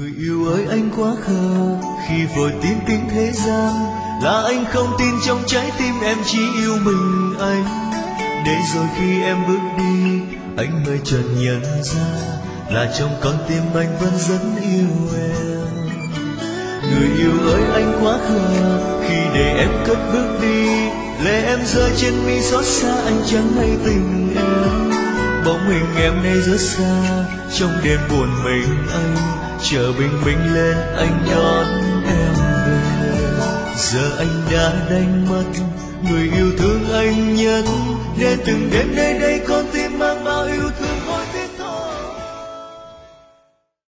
Người yêu ơi anh quá khờ khi vội tin tin thế gian, là anh không tin trong trái tim em chỉ yêu mình anh. Để rồi khi em bước đi anh mới chợt nhận ra, là trong con tim anh vẫn rất yêu em. Người yêu ơi anh quá khờ khi để em cất bước đi, lệ em rơi trên mi xót xa anh chẳng hay tình em. Bóng hình em nay rất xa, trong đêm buồn mình anh chờ bình minh lên anh đón em về. Giờ anh đã đánh mất người yêu thương anh nhất, để từng đêm nơi đây con tim